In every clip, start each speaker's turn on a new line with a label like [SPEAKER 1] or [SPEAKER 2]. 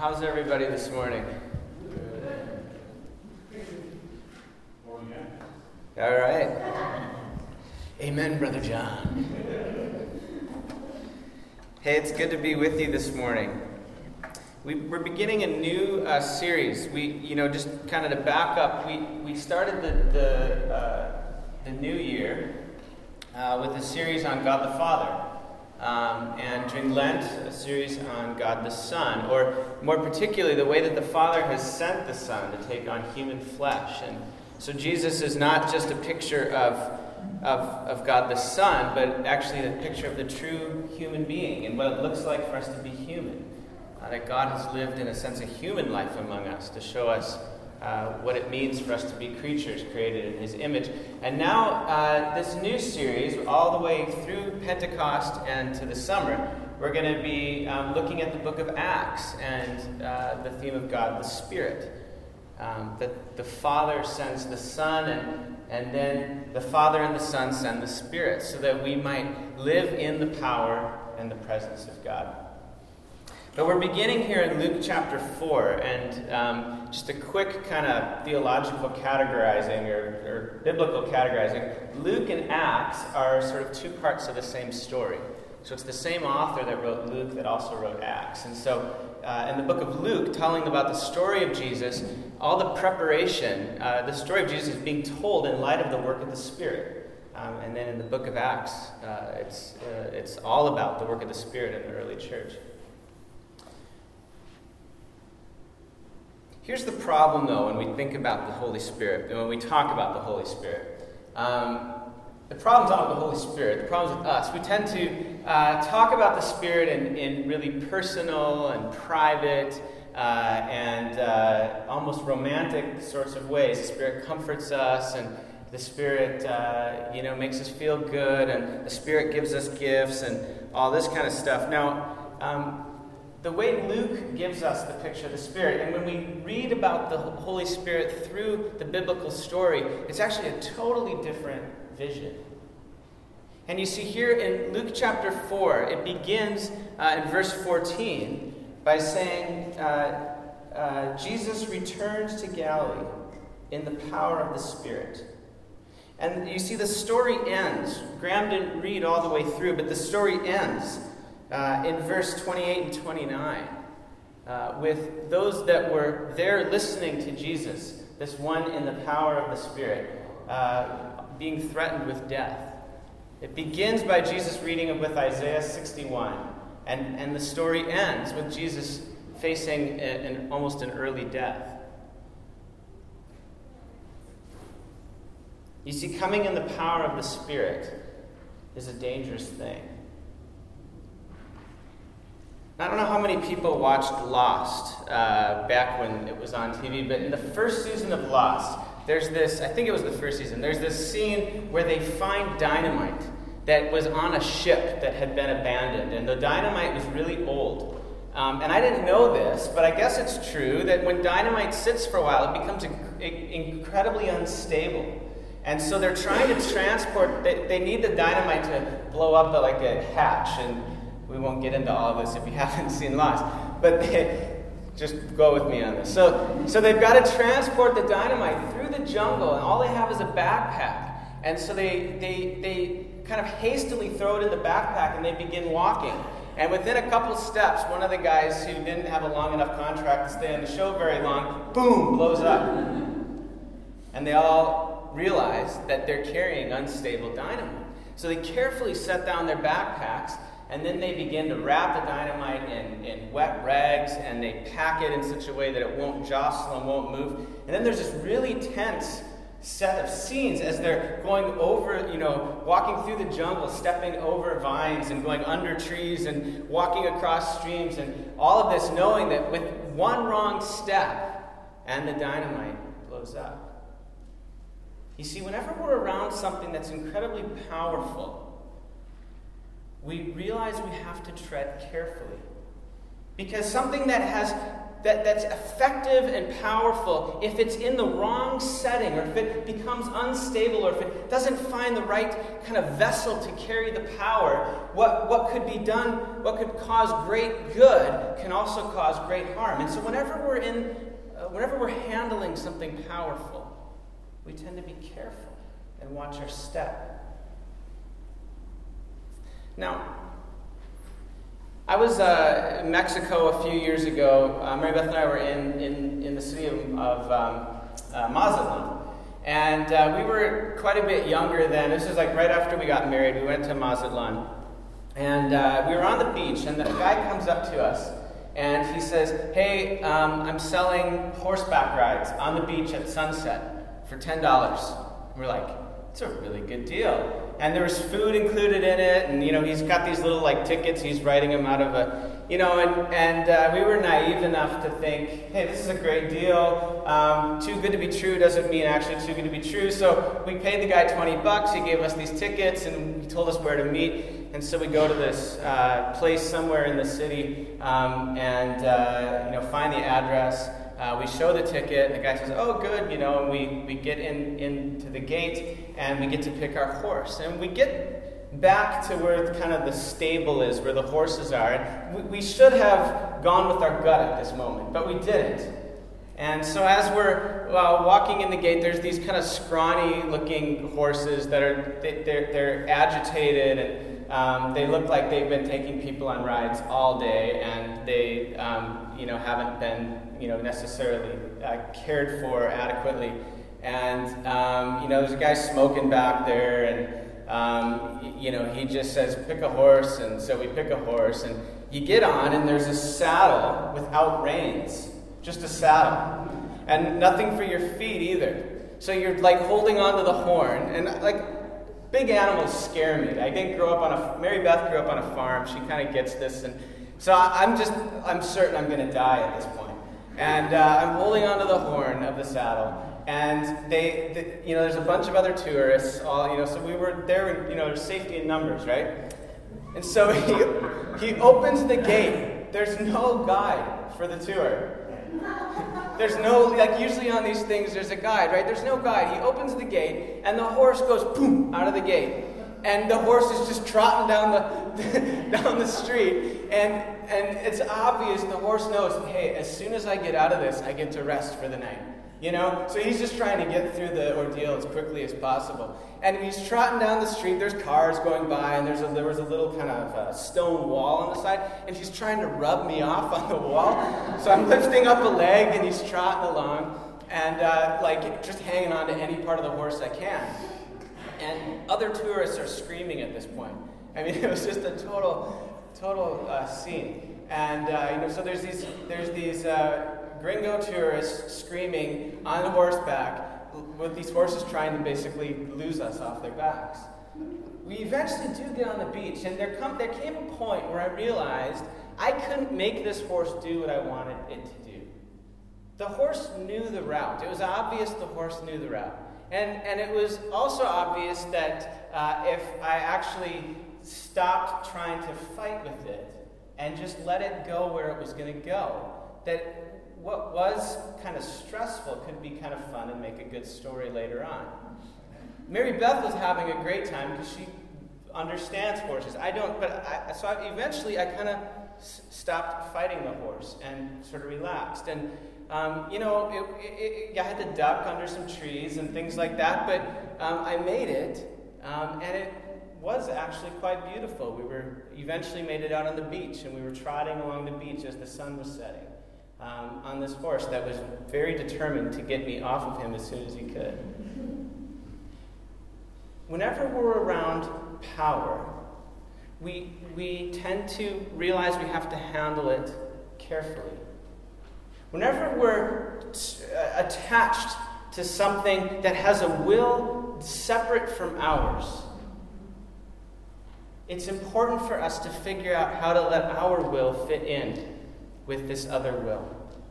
[SPEAKER 1] How's everybody this morning? All right. Amen, Brother John. Hey, it's good to be with you this morning. We're beginning a new series. Just kind of to back up, we started the new year with a series on God the Father. And during Lent, a series on God the Son, or more particularly, the way that the Father has sent the Son to take on human flesh. And so Jesus is not just a picture of God the Son, but actually a picture of the true human being and what it looks like for us to be human. That God has lived in a sense a human life among us to show us what it means for us to be creatures created in His image. And now this new series, all the way through Pentecost and to the summer, we're going to be looking at the book of Acts and the theme of God the Spirit. That the Father sends the Son, and then the Father and the Son send the Spirit, so that we might live in the power and the presence of God. But we're beginning here in Luke chapter 4, and just a quick kind of theological categorizing or biblical categorizing. Luke and Acts are sort of two parts of the same story. So it's the same author that wrote Luke that also wrote Acts. And so in the book of Luke, telling about the story of Jesus, all the preparation, the story of Jesus is being told in light of the work of the Spirit. And then in the book of Acts, it's all about the work of the Spirit in the early church. Here's the problem, though, when we think about the Holy Spirit, and when we talk about the Holy Spirit. The problem's not with the Holy Spirit, the problem's with us. We tend to talk about the Spirit in really personal and private and almost romantic sorts of ways. The Spirit comforts us, and the Spirit makes us feel good, and the Spirit gives us gifts, and all this kind of stuff. Now, the way Luke gives us the picture of the Spirit, and when we read about the Holy Spirit through the biblical story, it's actually a totally different vision. And you see here in Luke chapter 4, it begins in verse 14 by saying, Jesus returned to Galilee in the power of the Spirit. And you see the story ends. Graham didn't read all the way through, but the story ends in verse 28 and 29, with those that were there listening to Jesus, this one in the power of the Spirit, being threatened with death. It begins by Jesus reading with Isaiah 61, and the story ends with Jesus facing almost an early death. You see, coming in the power of the Spirit is a dangerous thing. I don't know how many people watched Lost back when it was on TV, but in the first season of Lost, there's this, I think it was the first season, there's this scene where they find dynamite that was on a ship that had been abandoned, and the dynamite was really old. And I didn't know this, but I guess it's true that when dynamite sits for a while, it becomes incredibly unstable. And so they're trying to transport, they need the dynamite to blow up like a hatch, and we won't get into all of this if you haven't seen Lost, but just go with me on this. So they've got to transport the dynamite through the jungle, and all they have is a backpack. And so they kind of hastily throw it in the backpack, and they begin walking. And within a couple steps, one of the guys who didn't have a long enough contract to stay on the show very long, boom, blows up. And they all realize that they're carrying unstable dynamite. So they carefully set down their backpacks, and then they begin to wrap the dynamite in wet rags, and they pack it in such a way that it won't jostle and won't move. And then there's this really tense set of scenes as they're going over, walking through the jungle, stepping over vines and going under trees and walking across streams, and all of this knowing that with one wrong step and the dynamite blows up. You see, whenever we're around something that's incredibly powerful, we realize we have to tread carefully. Because something that has that's effective and powerful, if it's in the wrong setting, or if it becomes unstable, or if it doesn't find the right kind of vessel to carry the power, what could be done, what could cause great good, can also cause great harm. And so whenever we're handling something powerful, we tend to be careful and watch our step. Now, I was in Mexico a few years ago. Mary Beth and I were in the city of Mazatlan. And we were quite a bit younger then. This was like right after we got married. We went to Mazatlan. And we were on the beach, and the guy comes up to us, and he says, "Hey, I'm selling horseback rides on the beach at sunset for $10. We're like, "It's a really good deal." And there was food included in it, and he's got these little tickets. He's writing them out of a, and we were naive enough to think, hey, this is a great deal. Too good to be true doesn't mean actually too good to be true. So we paid the guy $20. He gave us these tickets, and he told us where to meet. And so we go to this place somewhere in the city, and find the address. We show the ticket. The guy says, "Oh, good," and we get into the gate, and we get to pick our horse. And we get back to where kind of the stable is, where the horses are. And we should have gone with our gut at this moment, but we didn't. And so as we're walking in the gate, there's these kind of scrawny-looking horses that they're agitated, and they look like they've been taking people on rides all day, and they haven't been necessarily cared for adequately. And there's a guy smoking back there, and he just says, "Pick a horse," and so we pick a horse, and you get on, and there's a saddle without reins. Just a saddle. And nothing for your feet either. So you're holding onto the horn. And big animals scare me. I didn't grow up Mary Beth grew up on a farm. She kind of gets this. And so I'm certain I'm going to die at this point. And I'm holding onto the horn of the saddle. And there's a bunch of other tourists, so we were there, there's safety in numbers, right? And so he opens the gate. There's no guide for the tour. There's no, usually on these things, there's a guide, right? There's no guide. He opens the gate, and the horse goes boom out of the gate. And the horse is just trotting down the street. And it's obvious the horse knows, hey, as soon as I get out of this, I get to rest for the night. So he's just trying to get through the ordeal as quickly as possible. And he's trotting down the street. There's cars going by, and there was a little kind of stone wall on the side, and he's trying to rub me off on the wall. So I'm lifting up a leg, and he's trotting along, and just hanging on to any part of the horse I can. And other tourists are screaming at this point. I mean, it was just a total scene. And so there's these gringo tourists screaming on horseback with these horses trying to basically lose us off their backs. We eventually do get on the beach, and there came a point where I realized I couldn't make this horse do what I wanted it to do. The horse knew the route. It was obvious the horse knew the route. And it was also obvious that if I actually stopped trying to fight with it and just let it go where it was going to go, that what was kind of stressful could be kind of fun and make a good story later on. Mary Beth was having a great time because she understands horses. I don't, so eventually I kind of stopped fighting the horse and sort of relaxed. And, I had to duck under some trees and things like that, but I made it, and it was actually quite beautiful. We eventually made it out on the beach, and we were trotting along the beach as the sun was setting. On this horse that was very determined to get me off of him as soon as he could. Whenever we're around power, we tend to realize we have to handle it carefully. Whenever we're attached to something that has a will separate from ours, it's important for us to figure out how to let our will fit in with this other will.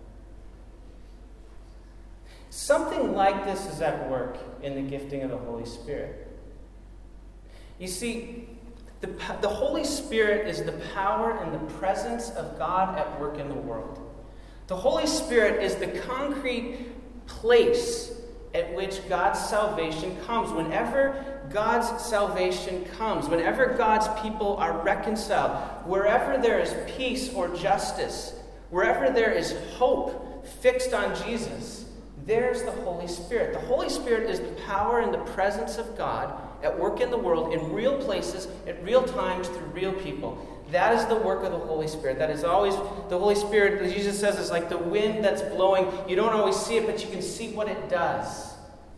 [SPEAKER 1] Something like this is at work in the gifting of the Holy Spirit. You see, the Holy Spirit is the power and the presence of God at work in the world. The Holy Spirit is the concrete place at which God's salvation comes. Whenever God's salvation comes, whenever God's people are reconciled, wherever there is peace or justice, wherever there is hope fixed on Jesus, there's the Holy Spirit. The Holy Spirit is the power and the presence of God at work in the world, in real places, at real times, through real people. That is the work of the Holy Spirit. That is always, the Holy Spirit, as Jesus says, is like the wind that's blowing. You don't always see it, but you can see what it does.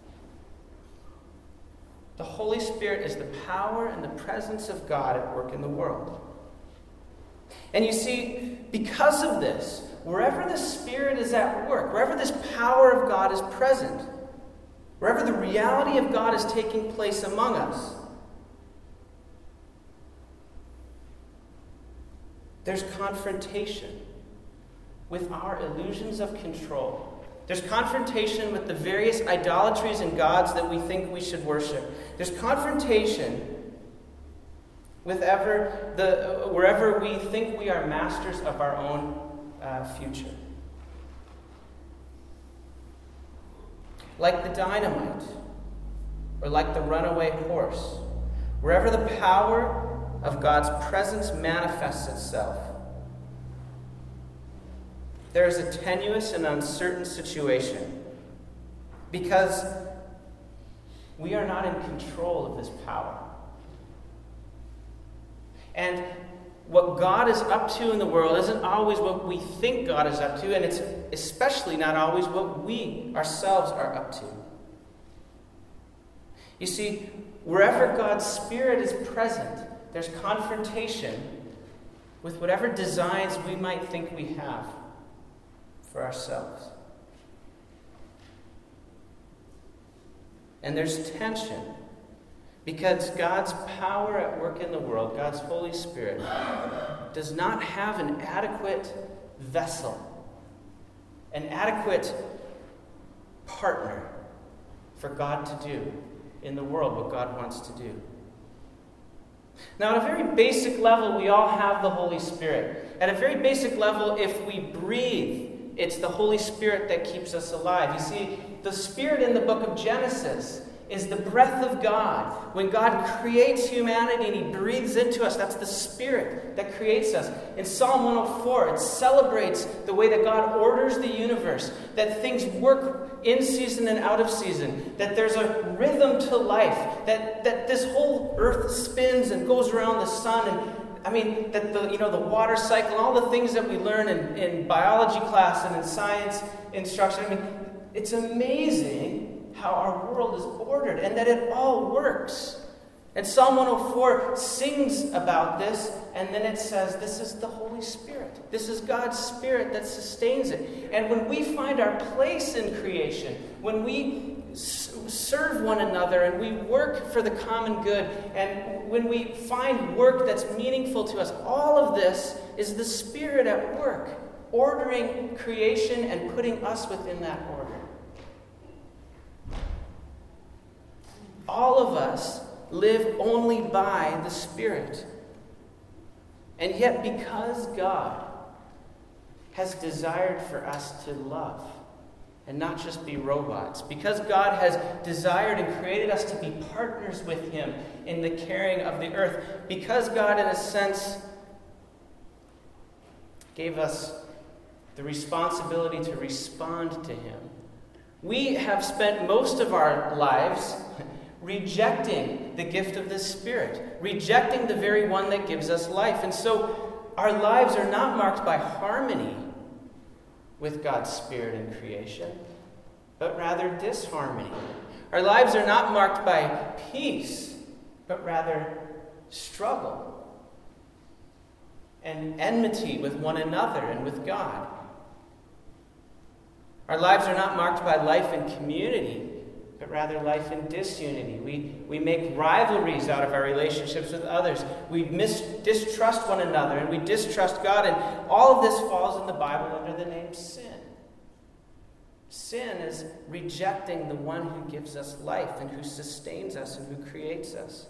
[SPEAKER 1] The Holy Spirit is the power and the presence of God at work in the world. And you see, because of this, wherever the Spirit is at work, wherever this power of God is present, wherever the reality of God is taking place among us, there's confrontation with our illusions of control. There's confrontation with the various idolatries and gods that we think we should worship. There's confrontation with wherever we think we are masters of our own future. Like the dynamite, or like the runaway horse, wherever the power of God's presence manifests itself, there is a tenuous and uncertain situation because we are not in control of this power. And what God is up to in the world isn't always what we think God is up to, and it's especially not always what we ourselves are up to. You see, wherever God's Spirit is present, there's confrontation with whatever designs we might think we have for ourselves. And there's tension because God's power at work in the world, God's Holy Spirit, does not have an adequate vessel, an adequate partner for God to do in the world what God wants to do. Now, at a very basic level, we all have the Holy Spirit. At a very basic level, if we breathe, it's the Holy Spirit that keeps us alive. You see, the Spirit in the book of Genesis is the breath of God. When God creates humanity and He breathes into us, that's the Spirit that creates us. In Psalm 104, it celebrates the way that God orders the universe, that things work in season and out of season, that there's a rhythm to life, that this whole earth spins and goes around the sun, and that the water cycle, all the things that we learn in biology class and in science instruction. It's amazing how our world is ordered and that it all works. And Psalm 104 sings about this, and then it says, this is the Holy Spirit. This is God's Spirit that sustains it. And when we find our place in creation, when we serve one another and we work for the common good, and when we find work that's meaningful to us, all of this is the Spirit at work, ordering creation and putting us within that order. All of us live only by the Spirit. And yet, because God has desired for us to love and not just be robots, because God has desired and created us to be partners with Him in the caring of the earth, because God, in a sense, gave us the responsibility to respond to Him, we have spent most of our lives rejecting the gift of the Spirit, rejecting the very one that gives us life. And so our lives are not marked by harmony with God's Spirit in creation, but rather disharmony. Our lives are not marked by peace, but rather struggle and enmity with one another and with God. Our lives are not marked by life in community, but rather life in disunity. We make rivalries out of our relationships with others. We distrust one another, and we distrust God, and all of this falls in the Bible under the name sin. Sin is rejecting the one who gives us life and who sustains us and who creates us.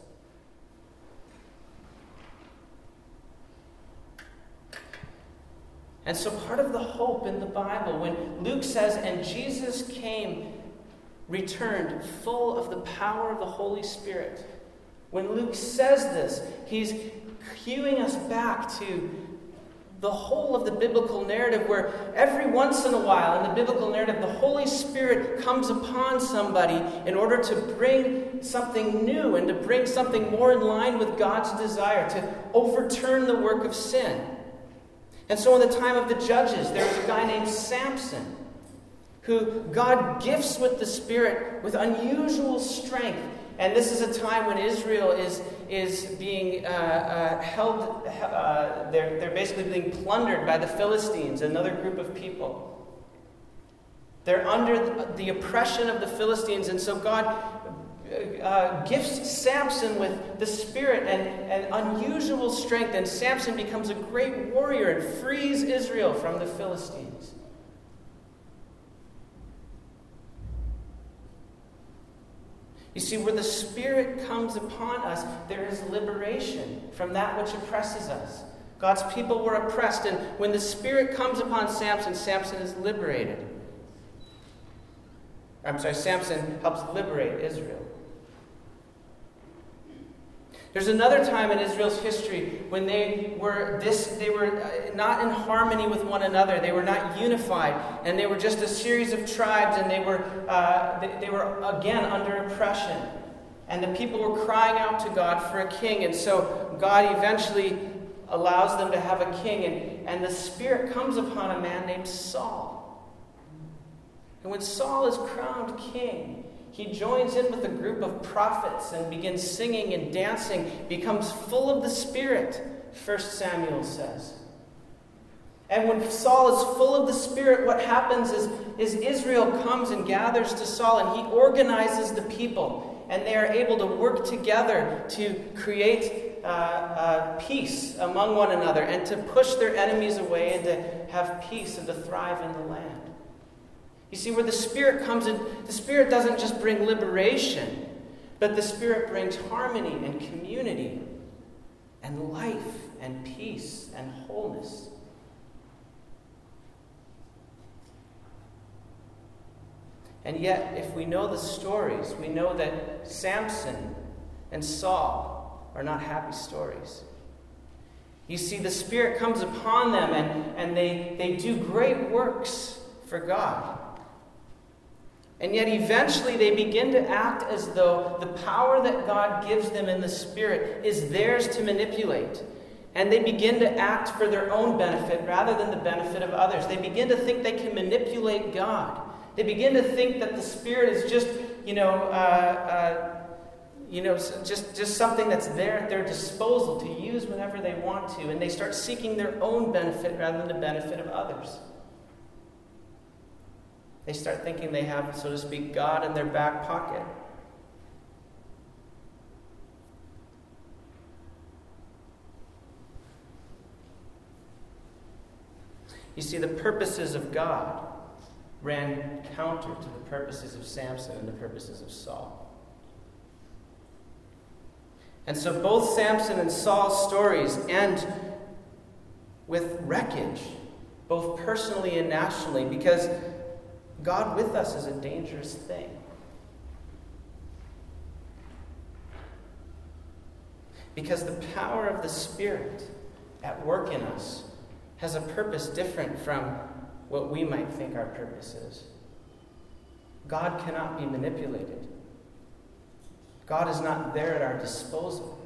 [SPEAKER 1] And so part of the hope in the Bible, when Luke says, and Jesus returned full of the power of the Holy Spirit. When Luke says this, he's cueing us back to the whole of the biblical narrative, where every once in a while in the biblical narrative, the Holy Spirit comes upon somebody in order to bring something new and to bring something more in line with God's desire, to overturn the work of sin. And so in the time of the Judges, there was a guy named Samson, who God gifts with the Spirit with unusual strength. And this is a time when Israel is being held, they're basically being plundered by the Philistines, another group of people. They're under the oppression of the Philistines, and so God gifts Samson with the Spirit and unusual strength, and Samson becomes a great warrior and frees Israel from the Philistines. You see, where the Spirit comes upon us, there is liberation from that which oppresses us. God's people were oppressed, and when the Spirit comes upon Samson, Samson is liberated. Samson helps liberate Israel. There's another time in Israel's history when they were not in harmony with one another. They were not unified, and they were just a series of tribes, and they were again under oppression. And the people were crying out to God for a king, and so God eventually allows them to have a king, and the Spirit comes upon a man named Saul. And when Saul is crowned king, he joins in with a group of prophets and begins singing and dancing, becomes full of the Spirit, 1 Samuel says. And when Saul is full of the Spirit, what happens is Israel comes and gathers to Saul, and he organizes the people, and they are able to work together to create peace among one another and to push their enemies away and to have peace and to thrive in the land. You see, where the Spirit comes in, the Spirit doesn't just bring liberation, but the Spirit brings harmony and community and life and peace and wholeness. And yet, if we know the stories, we know that Samson and Saul are not happy stories. You see, the Spirit comes upon them, and they do great works for God. And yet eventually they begin to act as though the power that God gives them in the Spirit is theirs to manipulate. And they begin to act for their own benefit rather than the benefit of others. They begin to think they can manipulate God. They begin to think that the Spirit is just, just something that's there at their disposal to use whenever they want to. And they start seeking their own benefit rather than the benefit of others. They start thinking they have, so to speak, God in their back pocket. You see, the purposes of God ran counter to the purposes of Samson and the purposes of Saul. And so both Samson and Saul's stories end with wreckage, both personally and nationally, because God with us is a dangerous thing. Because the power of the Spirit at work in us has a purpose different from what we might think our purpose is. God cannot be manipulated. God is not there at our disposal.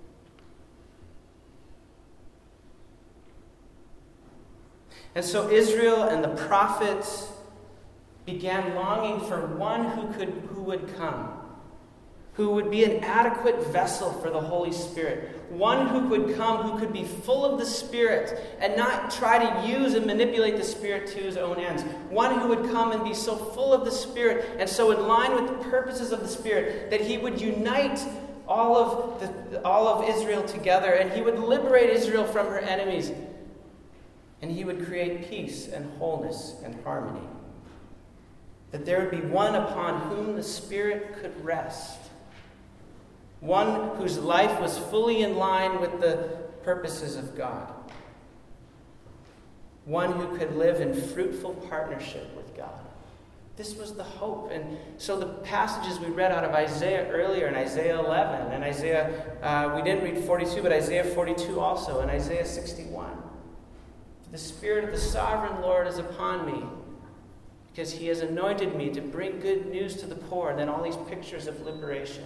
[SPEAKER 1] And so Israel and the prophets began longing for one who would come, who would be an adequate vessel for the Holy Spirit, one who could come, who could be full of the Spirit and not try to use and manipulate the Spirit to his own ends, one who would come and be so full of the Spirit and so in line with the purposes of the Spirit that he would unite all of Israel together, and he would liberate Israel from her enemies, and he would create peace and wholeness and harmony. That there would be one upon whom the Spirit could rest. One whose life was fully in line with the purposes of God. one who could live in fruitful partnership with God. This was the hope. And so the passages we read out of Isaiah earlier, in Isaiah 11, and Isaiah, we didn't read 42, but Isaiah 42 also, and Isaiah 61. The Spirit of the sovereign Lord is upon me, because he has anointed me to bring good news to the poor. And then all these pictures of liberation.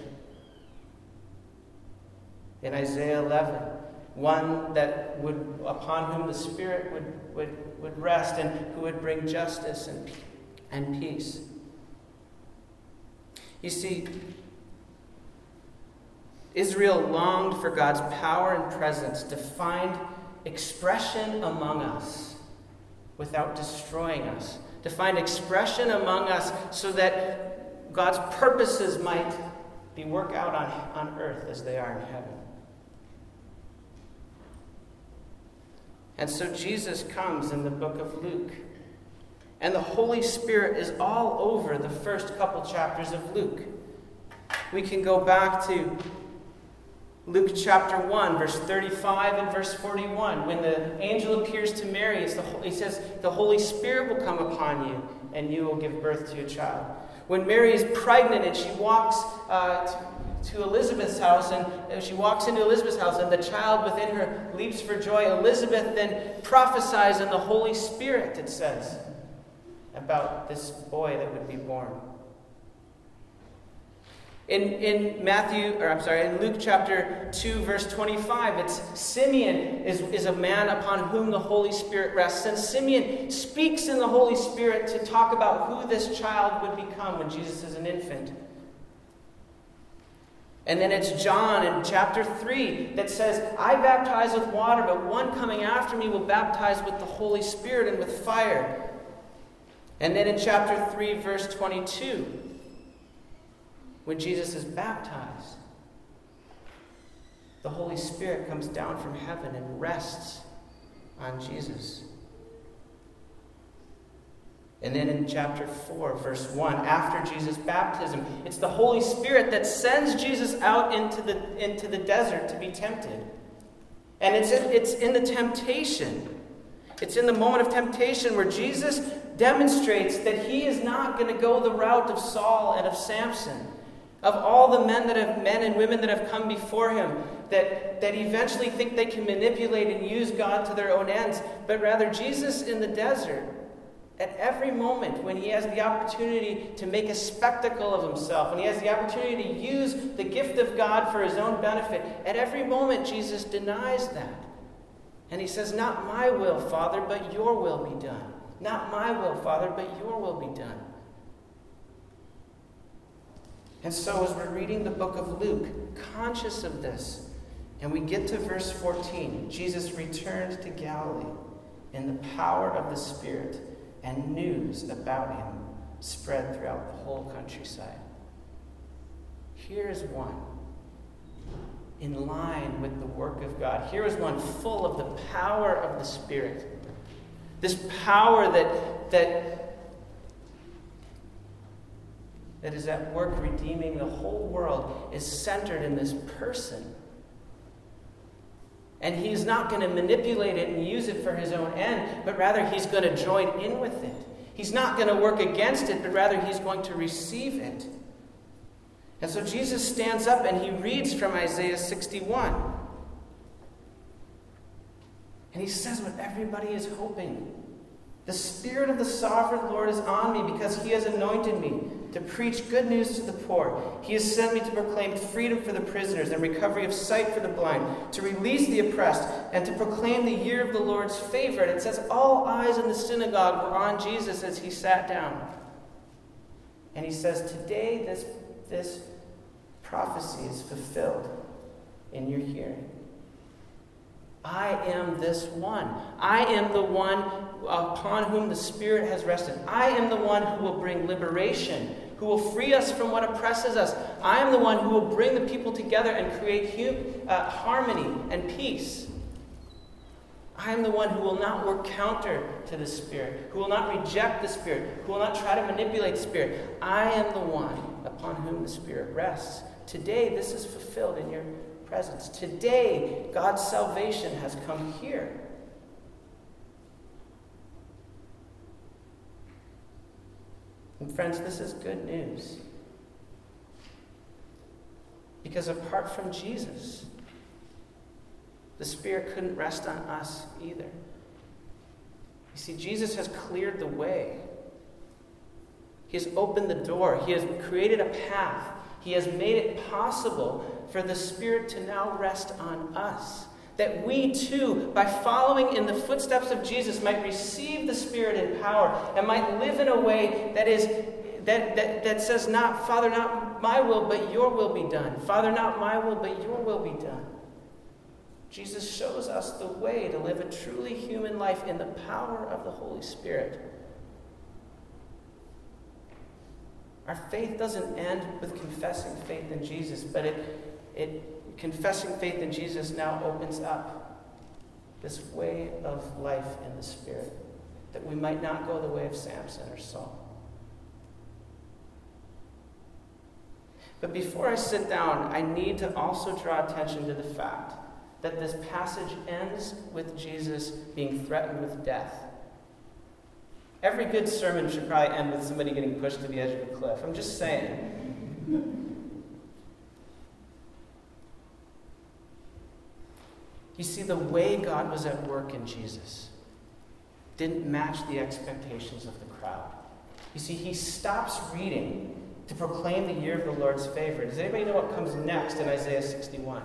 [SPEAKER 1] In Isaiah 11, one that would, upon whom the Spirit would rest, and who would bring justice and peace. You see, Israel longed for God's power and presence to find expression among us without destroying us. To find expression among us so that God's purposes might be worked out on earth as they are in heaven. And so Jesus comes in the book of Luke. And the Holy Spirit is all over the first couple chapters of Luke. We can go back to Luke chapter 1, verse 35 and verse 41. When the angel appears to Mary, he says, the Holy Spirit will come upon you, and you will give birth to a child. When Mary is pregnant and she walks to Elizabeth's house, and she walks into Elizabeth's house, and the child within her leaps for joy, Elizabeth then prophesies in the Holy Spirit, it says, about this boy that would be born. In Luke chapter 2, verse 25, it's Simeon is a man upon whom the Holy Spirit rests. And Simeon speaks in the Holy Spirit to talk about who this child would become when Jesus is an infant. And then it's John in chapter 3 that says, I baptize with water, but one coming after me will baptize with the Holy Spirit and with fire. And then in chapter 3, verse 22, when Jesus is baptized, the Holy Spirit comes down from heaven and rests on Jesus. And then in chapter 4, verse 1, after Jesus' baptism, it's the Holy Spirit that sends Jesus out into the desert to be tempted. And it's in the temptation. It's in the moment of temptation where Jesus demonstrates that he is not going to go the route of Saul and of Samson, of all the men and women that have come before him, that eventually think they can manipulate and use God to their own ends. But rather, Jesus in the desert, at every moment when he has the opportunity to make a spectacle of himself, when he has the opportunity to use the gift of God for his own benefit, at every moment Jesus denies that. And he says, not my will, Father, but your will be done. Not my will, Father, but your will be done. And so as we're reading the book of Luke, conscious of this, and we get to verse 14, Jesus returned to Galilee in the power of the Spirit, and news about him spread throughout the whole countryside. Here is one in line with the work of God. Here is one full of the power of the Spirit. This power that is at work redeeming the whole world is centered in this person. And he's not going to manipulate it and use it for his own end, but rather he's going to join in with it. He's not going to work against it, but rather he's going to receive it. And so Jesus stands up and he reads from Isaiah 61. And he says what everybody is hoping. The Spirit of the sovereign Lord is on me because he has anointed me to preach good news to the poor. He has sent me to proclaim freedom for the prisoners and recovery of sight for the blind, to release the oppressed, and to proclaim the year of the Lord's favor. And it says all eyes in the synagogue were on Jesus as he sat down. And he says, today this prophecy is fulfilled in your hearing. I am this one. I am the one upon whom the Spirit has rested. I am the one who will bring liberation, who will free us from what oppresses us. I am the one who will bring the people together and create harmony and peace. I am the one who will not work counter to the Spirit, who will not reject the Spirit, who will not try to manipulate the Spirit. I am the one upon whom the Spirit rests. Today, this is fulfilled in your presence. Today, God's salvation has come here. And friends, this is good news. Because apart from Jesus, the Spirit couldn't rest on us either. You see, Jesus has cleared the way. He has opened the door. He has created a path. He has made it possible for the Spirit to now rest on us. That we too, by following in the footsteps of Jesus, might receive the Spirit in power and might live in a way that says, "Not, Father, not my will, but your will be done. Father, not my will, but your will be done." Jesus shows us the way to live a truly human life in the power of the Holy Spirit. Our faith doesn't end with confessing faith in Jesus, but confessing faith in Jesus now opens up this way of life in the Spirit, that we might not go the way of Samson or Saul. But before I sit down, I need to also draw attention to the fact that this passage ends with Jesus being threatened with death. Every good sermon should probably end with somebody getting pushed to the edge of a cliff. I'm just saying. You see, the way God was at work in Jesus didn't match the expectations of the crowd. You see, he stops reading to proclaim the year of the Lord's favor. Does anybody know what comes next in Isaiah 61?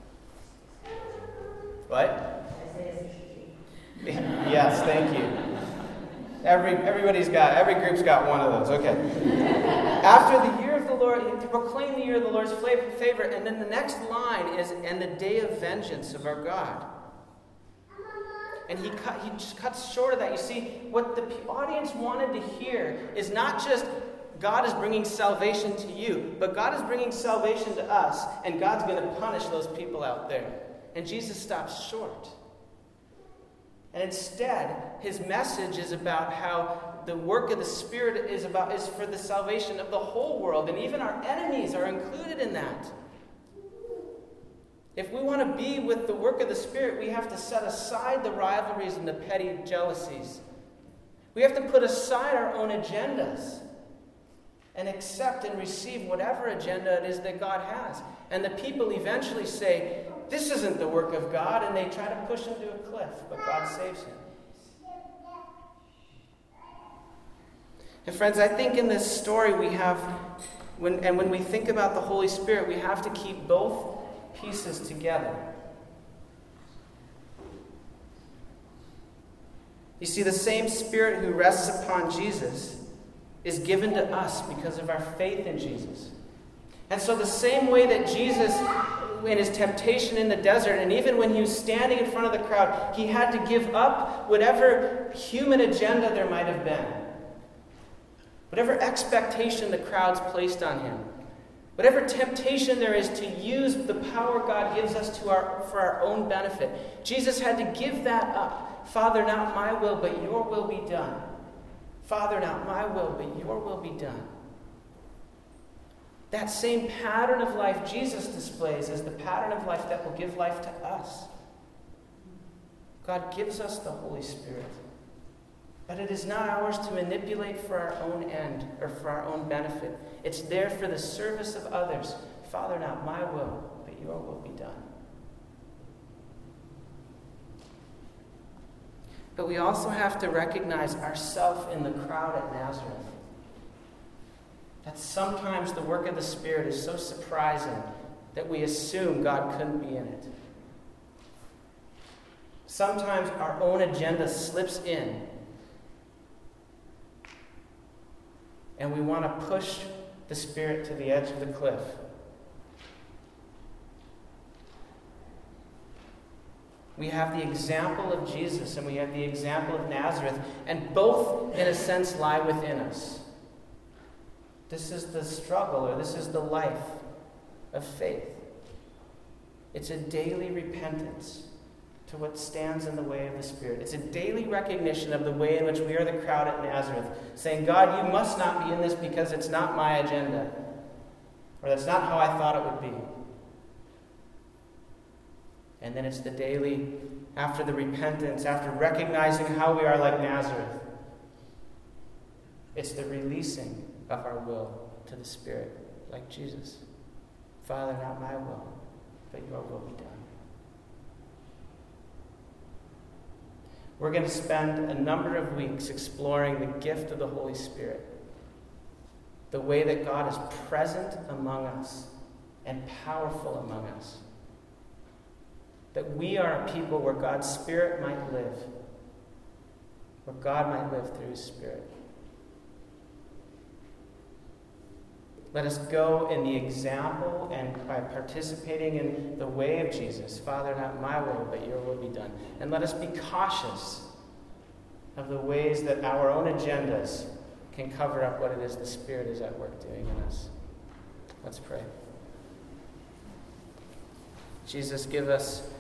[SPEAKER 1] What? Isaiah 60. Yes, thank you. Every group's got one of those. Okay. After the year of the Lord, to proclaim the year of the Lord's favor, and then the next line is, "and the day of vengeance of our God." And he just cuts short of that. You see, what the audience wanted to hear is not just God is bringing salvation to you, but God is bringing salvation to us, and God's going to punish those people out there. And Jesus stops short. And instead, his message is about how the work of the Spirit is for the salvation of the whole world, and even our enemies are included in that. If we want to be with the work of the Spirit, we have to set aside the rivalries and the petty jealousies. We have to put aside our own agendas and accept and receive whatever agenda it is that God has. And the people eventually say, "This isn't the work of God," and they try to push him to a cliff, but God saves him. And friends, I think in this story we have, when we think about the Holy Spirit, we have to keep both pieces together. You see, the same Spirit who rests upon Jesus is given to us because of our faith in Jesus. And so the same way that Jesus, in his temptation in the desert, and even when he was standing in front of the crowd, he had to give up whatever human agenda there might have been. Whatever expectation the crowds placed on him. Whatever temptation there is to use the power God gives us for our own benefit. Jesus had to give that up. "Father, not my will, but your will be done." "Father, not my will, but your will be done." That same pattern of life Jesus displays is the pattern of life that will give life to us. God gives us the Holy Spirit, but it is not ours to manipulate for our own end or for our own benefit. It's there for the service of others. "Father, not my will, but your will be done." But we also have to recognize ourselves in the crowd at Nazareth. That sometimes the work of the Spirit is so surprising that we assume God couldn't be in it. Sometimes our own agenda slips in, and we want to push the Spirit to the edge of the cliff. We have the example of Jesus and we have the example of Nazareth, and both, in a sense, lie within us. This is the struggle, or this is the life of faith. It's a daily repentance to what stands in the way of the Spirit. It's a daily recognition of the way in which we are the crowd at Nazareth, saying, "God, you must not be in this because it's not my agenda, or that's not how I thought it would be." And then it's the daily, after the repentance, after recognizing how we are like Nazareth, It's the releasing of our will to the Spirit, like Jesus. Father, not my will, but your will be done. We're going to spend a number of weeks exploring the gift of the Holy Spirit, the way that God is present among us and powerful among us, that we are a people where God's Spirit might live, where God might live through his Spirit. Let us go in the example and by participating in the way of Jesus. Father, not my will, but your will be done. And let us be cautious of the ways that our own agendas can cover up what it is the Spirit is at work doing in us. Let's pray. Jesus, give us